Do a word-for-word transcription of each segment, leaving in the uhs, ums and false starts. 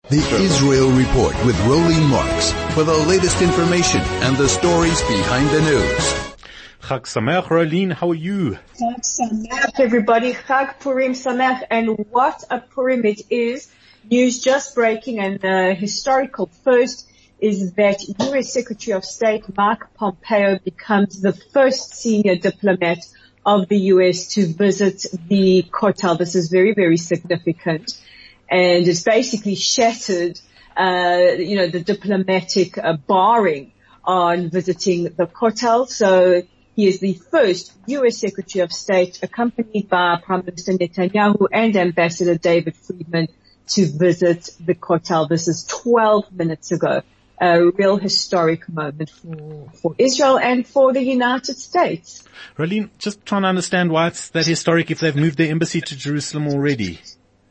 The Israel Report with Rolene Marks for the latest information and the stories behind the news. Chag Sameach, Rolene, how are you? Chag Sameach, everybody. Chag Purim Sameach. And what a Purim it is. News just breaking, and the historical first is that U S Secretary of State Mike Pompeo becomes the first senior diplomat of the U S to visit the Kotel. This is very, very significant. And it's basically shattered, uh, you know, the diplomatic uh, barring on visiting the Kotel. So he is the first U S Secretary of State, accompanied by Prime Minister Netanyahu and Ambassador David Friedman, to visit the Kotel. This is twelve minutes ago. A real historic moment for, for Israel and for the United States. Rolene, just trying to understand why it's that historic if they've moved their embassy to Jerusalem already.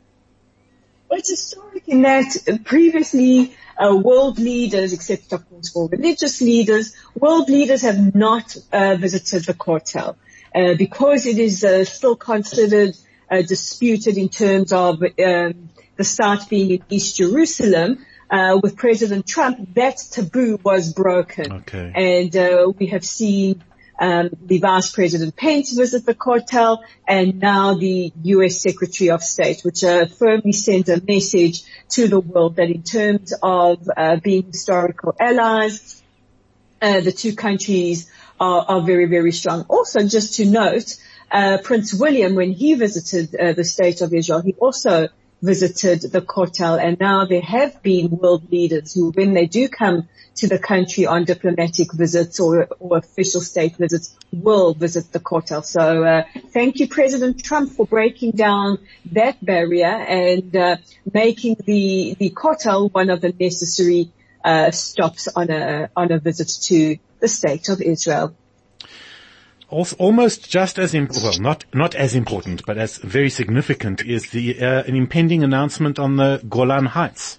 Well, it's historic in that previously uh, world leaders, except of course for religious leaders, world leaders have not uh, visited the Kotel uh, because it is uh, still considered uh, disputed in terms of um, the site being in East Jerusalem. Uh, with President Trump, that taboo was broken. Okay. And uh, we have seen um, the Vice President Pence visit the Kotel, and now the U S Secretary of State, which uh, firmly sends a message to the world that in terms of uh, being historical allies, uh, the two countries are, are very, very strong. Also, just to note, uh, Prince William, when he visited uh, the State of Israel, he also visited the Kotel, and now there have been world leaders who, when they do come to the country on diplomatic visits or, or official state visits, will visit the Kotel. So uh, thank you, President Trump, for breaking down that barrier and uh, making the the Kotel one of the necessary uh, stops on a on a visit to the State of Israel. Also, almost just as important, well, not not as important, but as very significant, is the uh, an impending announcement on the Golan Heights.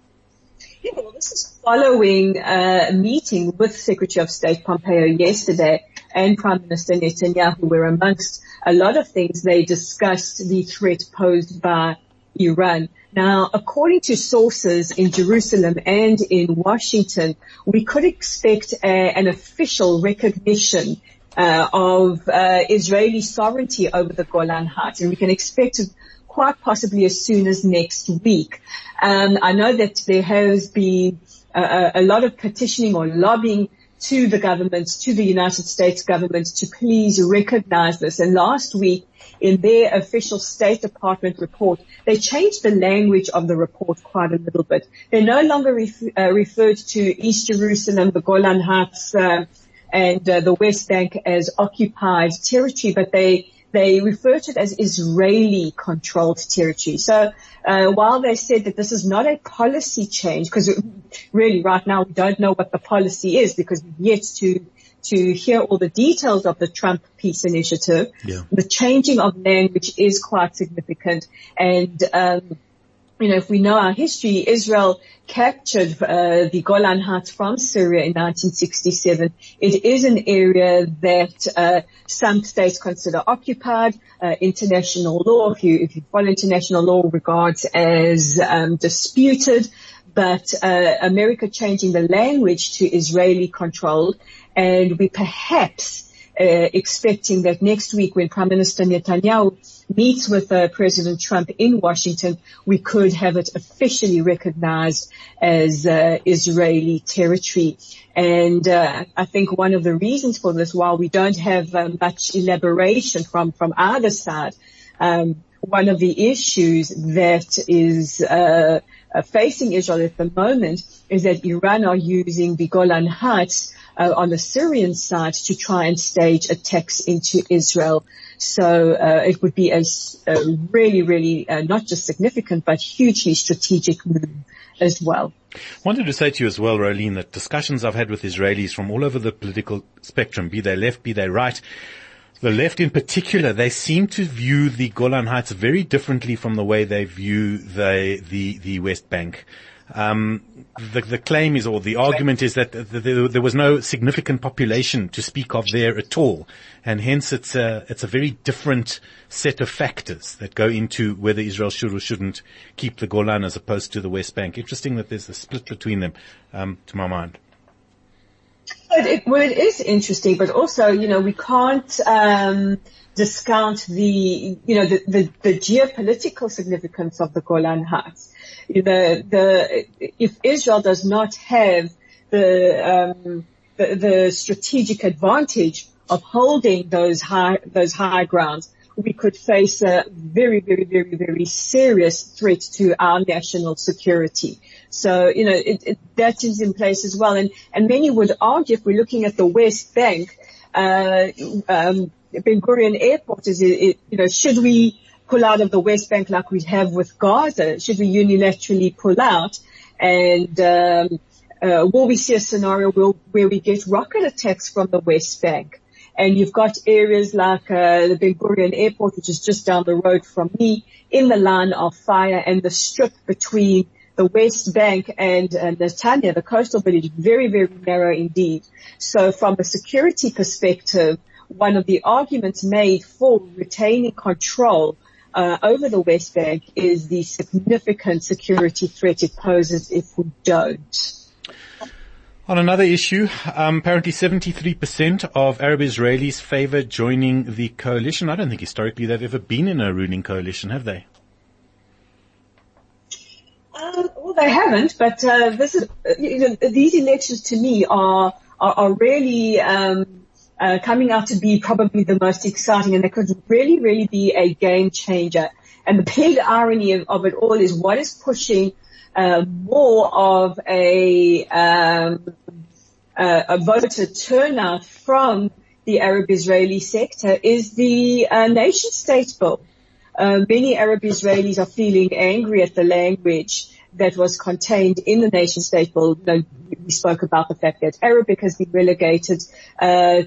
Yeah, well, this is following uh, a meeting with Secretary of State Pompeo yesterday and Prime Minister Netanyahu, where amongst a lot of things they discussed the threat posed by Iran. Now, according to sources in Jerusalem and in Washington, we could expect a, an official recognition Uh, of uh, Israeli sovereignty over the Golan Heights, and we can expect it quite possibly as soon as next week. Um, I know that there has been a, a lot of petitioning or lobbying to the government, to the United States government, to please recognize this. And last week, in their official State Department report, they changed the language of the report quite a little bit. They no longer ref- uh, referred to East Jerusalem, the Golan Heights, uh, and uh, the West Bank as occupied territory, but they they refer to it as Israeli-controlled territory. So uh, while they said that this is not a policy change, because really right now we don't know what the policy is because we've yet to to hear all the details of the Trump peace initiative, yeah. The changing of language is quite significant. And um You know, if we know our history, Israel captured uh, the Golan Heights from Syria in nineteen sixty-seven. It is an area that uh, some states consider occupied. Uh, international law, if you if you follow international law, regards as um, disputed. But uh, America changing the language to Israeli controlled, and we perhaps uh, expecting that next week when Prime Minister Netanyahu meets with uh, President Trump in Washington, we could have it officially recognized as uh, Israeli territory. And uh, I think one of the reasons for this, while we don't have uh, much elaboration from, from either side, um, one of the issues that is uh, uh, facing Israel at the moment is that Iran are using the Golan Heights uh, on the Syrian side to try and stage attacks into Israel. So uh, it would be a, a really, really uh, not just significant, but hugely strategic move as well. I wanted to say to you as well, Rolene, that discussions I've had with Israelis from all over the political spectrum, be they left, be they right, the left in particular, they seem to view the Golan Heights very differently from the way they view the the, the West Bank. Um, the, the claim is, or the argument is that th- th- there was no significant population to speak of there at all. And hence it's a, it's a very different set of factors that go into whether Israel should or shouldn't keep the Golan as opposed to the West Bank. Interesting that there's a split between them, um, to my mind. But it, well, it is interesting, but also, you know, we can't, um, discount the, you know, the, the, the geopolitical significance of the Golan Heights. You know, the, if Israel does not have the, um, the, the strategic advantage of holding those high, those high grounds, we could face a very, very, very, very serious threat to our national security. So, you know, it, it, that is in place as well. And, and many would argue, if we're looking at the West Bank, uh, um, Ben Gurion Airport is, it, you know, should we pull out of the West Bank like we have with Gaza? Should we unilaterally pull out? And, um, uh, will we see a scenario where, where we get rocket attacks from the West Bank? And you've got areas like, uh, the Ben Gurion Airport, which is just down the road from me, in the line of fire, and the strip between the West Bank and uh, Netanya, the coastal village, very, very narrow indeed. So from a security perspective, one of the arguments made for retaining control uh, over the West Bank is the significant security threat it poses if we don't. On another issue, um, apparently seventy-three percent of Arab Israelis favor joining the coalition. I don't think historically they've ever been in a ruling coalition, have they? Um, well, they haven't, but uh, this is, you know, these elections to me are are, are really um, uh, coming out to be probably the most exciting, and they could really, really be a game changer. And the big irony of, of it all is what is pushing uh, more of a um, uh, a voter turnout from the Arab Israeli sector is the uh, nation state bill. Uh, many Arab Israelis are feeling angry at the language that was contained in the nation state bill. You know, we spoke about the fact that Arabic has been relegated uh,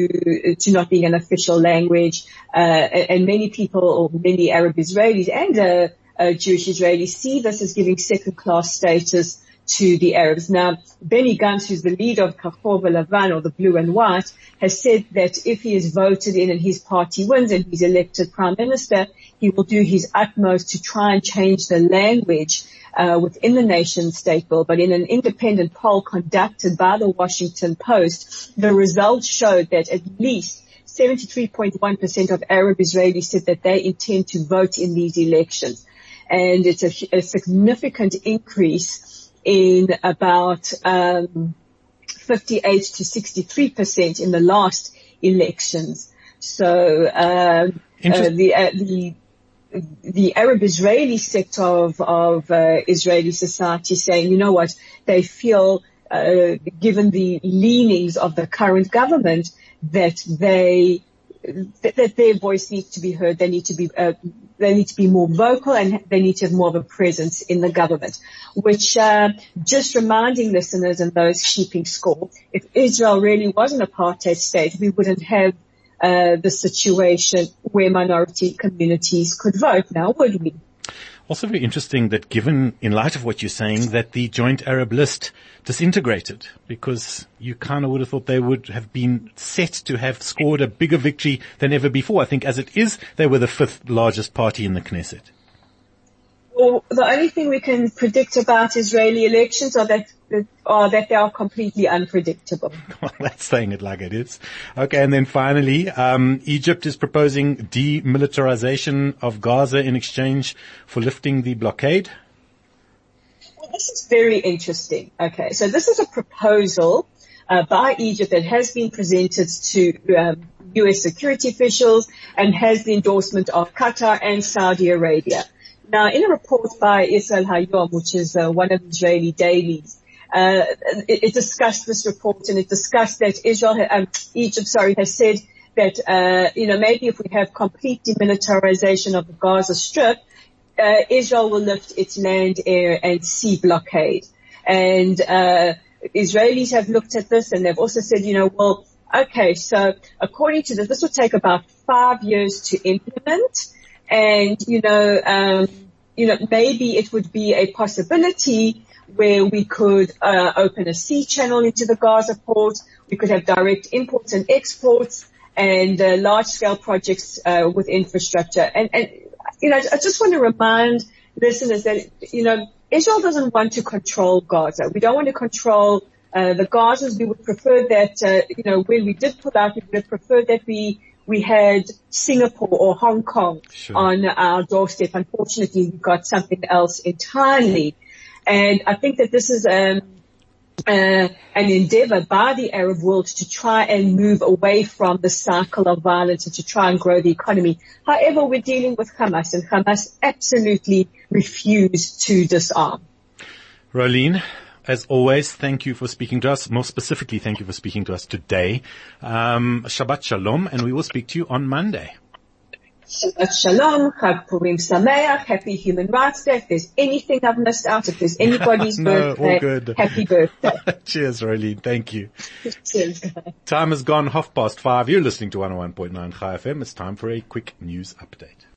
to to not being an official language, uh, and, and many people, or many Arab Israelis and uh, uh, Jewish Israelis, see this as giving second-class status to the Arabs. Now, Benny Gantz, who's the leader of Kahor V'Lavan, or the Blue and White, has said that if he is voted in and his party wins and he's elected prime minister, he will do his utmost to try and change the language uh, within the nation state bill. But in an independent poll conducted by the Washington Post, the results showed that at least seventy-three point one percent of Arab Israelis said that they intend to vote in these elections. And it's a, a significant increase in about um, fifty-eight to sixty-three percent in the last elections. So um, uh, the uh, the the Arab Israeli sector of, of uh, Israeli society saying, you know what, they feel, uh, given the leanings of the current government, that they that, that their voice needs to be heard. They need to be uh, they need to be more vocal, and they need to have more of a presence in the government. Which, uh, just reminding listeners and those keeping score, if Israel really was an apartheid state, we wouldn't have uh, the situation where minority communities could vote now, would we? Also very interesting that, given, in light of what you're saying, that the Joint Arab List disintegrated, because you kind of would have thought they would have been set to have scored a bigger victory than ever before. I think as it is, they were the fifth largest party in the Knesset. Well, the only thing we can predict about Israeli elections are that, are that they are completely unpredictable. Well, that's saying it like it is. Okay, and then finally, um, Egypt is proposing demilitarization of Gaza in exchange for lifting the blockade. Well, this is very interesting. Okay, so this is a proposal uh, by Egypt that has been presented to um, U S security officials and has the endorsement of Qatar and Saudi Arabia. Now, in a report by Israel Hayom, which is uh, one of the Israeli dailies, uh, it, it discussed this report, and it discussed that Israel, um, Egypt, sorry, has said that, uh, you know, maybe if we have complete demilitarization of the Gaza Strip, uh, Israel will lift its land, air, and sea blockade. And uh, Israelis have looked at this, and they've also said, you know, well, okay, so according to this, this will take about five years to implement. And, you know, um, you know, maybe it would be a possibility where we could uh, open a sea channel into the Gaza port. We could have direct imports and exports and uh, large-scale projects uh, with infrastructure. And, and, you know, I just want to remind listeners that, you know, Israel doesn't want to control Gaza. We don't want to control uh, the Gazans. We would prefer that, uh, you know, when we did pull out, we would have preferred that we we had Singapore or Hong Kong sure. on our doorstep. Unfortunately, we got something else entirely. And I think that this is um, uh, an endeavor by the Arab world to try and move away from the cycle of violence and to try and grow the economy. However, we're dealing with Hamas, and Hamas absolutely refuse to disarm. Rolene, as always, thank you for speaking to us. More specifically, thank you for speaking to us today. Um, Shabbat Shalom, and we will speak to you on Monday. Shabbat Shalom, Chag Purim Sameach, happy Human Rights Day. If there's anything I've missed out, if there's anybody's no, birthday, all good. Happy birthday. Cheers, Rolene. Thank you. Cheers. Time has gone half past five. You're listening to one oh one point nine Chai F M. It's time for a quick news update.